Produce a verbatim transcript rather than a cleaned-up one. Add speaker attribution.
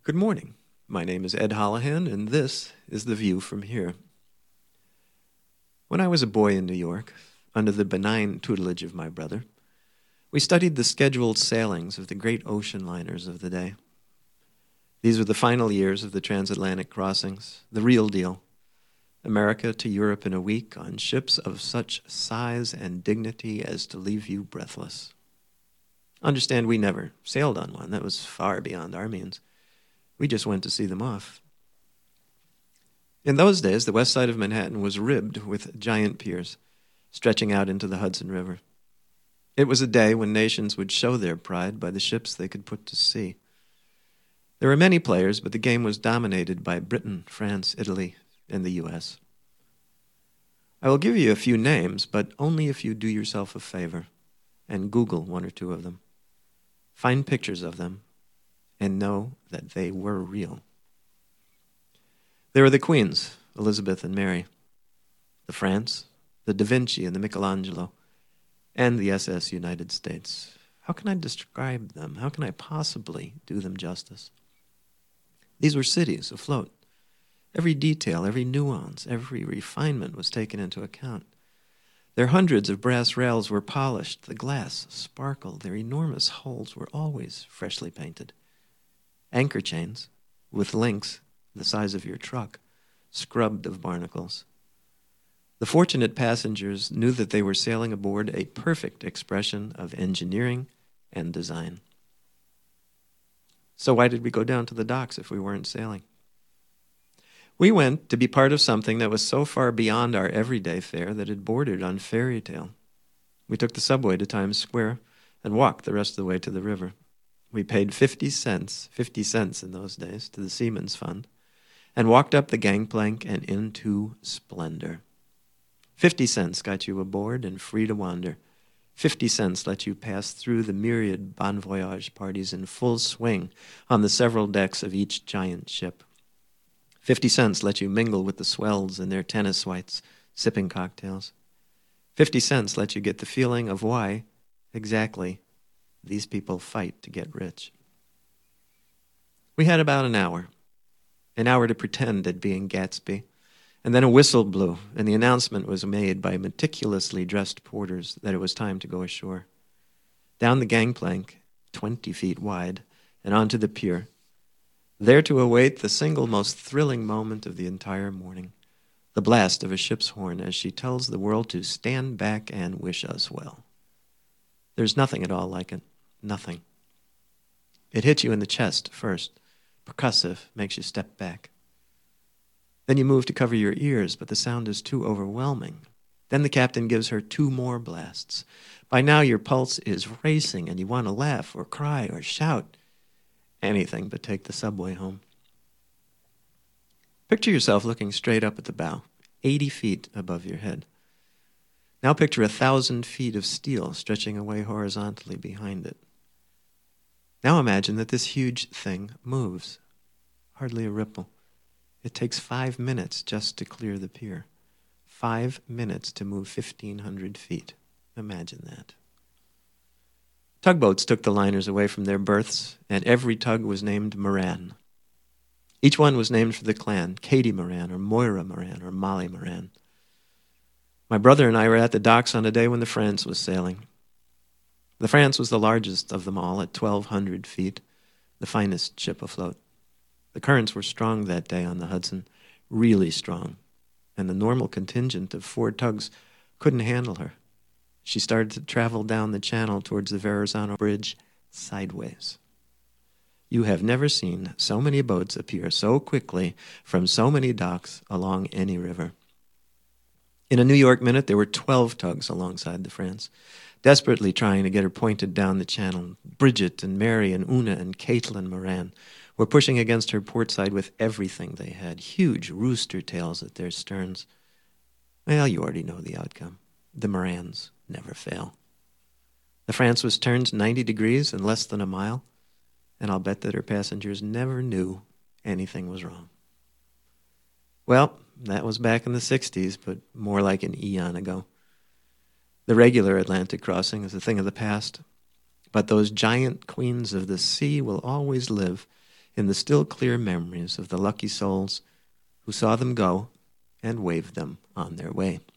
Speaker 1: Good morning. My name is Ed Holohan, and this is The View from Here. When I was a boy in New York, under the benign tutelage of my brother, we studied the scheduled sailings of the great ocean liners of the day. These were the final years of the transatlantic crossings, the real deal. America to Europe in a week on ships of such size and dignity as to leave you breathless. Understand, we never sailed on one. That was far beyond our means. We just went to see them off. In those days, the west side of Manhattan was ribbed with giant piers, stretching out into the Hudson River. It was a day when nations would show their pride by the ships they could put to sea. There were many players, but the game was dominated by Britain, France, Italy, and the U S. I will give you a few names, but only if you do yourself a favor and Google one or two of them. Find pictures of them and know that they were real. There were the queens, Elizabeth and Mary, the France, the Da Vinci and the Michelangelo, and the S S United States. How can I describe them? How can I possibly do them justice? These were cities afloat. Every detail, every nuance, every refinement was taken into account. Their hundreds of brass rails were polished, the glass sparkled, their enormous hulls were always freshly painted. Anchor chains, with links the size of your truck, scrubbed of barnacles. The fortunate passengers knew that they were sailing aboard a perfect expression of engineering and design. So why did we go down to the docks if we weren't sailing? We went to be part of something that was so far beyond our everyday fare that it bordered on fairy tale. We took the subway to Times Square and walked the rest of the way to the river. We paid fifty cents, fifty cents in those days, to the Seamen's Fund, and walked up the gangplank and into splendor. Fifty cents got you aboard and free to wander. Fifty cents let you pass through the myriad bon voyage parties in full swing on the several decks of each giant ship. Fifty cents let you mingle with the swells in their tennis whites, sipping cocktails. Fifty cents let you get the feeling of why, exactly, these people fight to get rich. We had about an hour, an hour to pretend at being Gatsby, and then a whistle blew, and the announcement was made by meticulously dressed porters that it was time to go ashore. Down the gangplank, twenty feet wide, and onto the pier, there to await the single most thrilling moment of the entire morning, the blast of a ship's horn as she tells the world to stand back and wish us well. There's nothing at all like it. Nothing. It hits you in the chest first. Percussive, makes you step back. Then you move to cover your ears, but the sound is too overwhelming. Then the captain gives her two more blasts. By now your pulse is racing and you want to laugh or cry or shout. Anything but take the subway home. Picture yourself looking straight up at the bow, eighty feet above your head. Now picture a thousand feet of steel stretching away horizontally behind it. Now imagine that this huge thing moves. Hardly a ripple. It takes five minutes just to clear the pier. Five minutes to move fifteen hundred feet. Imagine that. Tugboats took the liners away from their berths, and every tug was named Moran. Each one was named for the clan, Katie Moran, or Moira Moran, or Molly Moran. My brother and I were at the docks on a day when the France was sailing. The France was the largest of them all at twelve hundred feet, the finest ship afloat. The currents were strong that day on the Hudson, really strong, and the normal contingent of four tugs couldn't handle her. She started to travel down the channel towards the Verrazano Bridge sideways. You have never seen so many boats appear so quickly from so many docks along any river. In a New York minute, there were twelve tugs alongside the France, desperately trying to get her pointed down the channel. Bridget and Mary and Una and Caitlin Moran were pushing against her port side with everything they had, huge rooster tails at their sterns. Well, you already know the outcome. The Morans never fail. The France was turned ninety degrees in less than a mile, and I'll bet that her passengers never knew anything was wrong. Well, that was back in the sixties, but more like an eon ago. The regular Atlantic crossing is a thing of the past, but those giant queens of the sea will always live in the still clear memories of the lucky souls who saw them go and waved them on their way.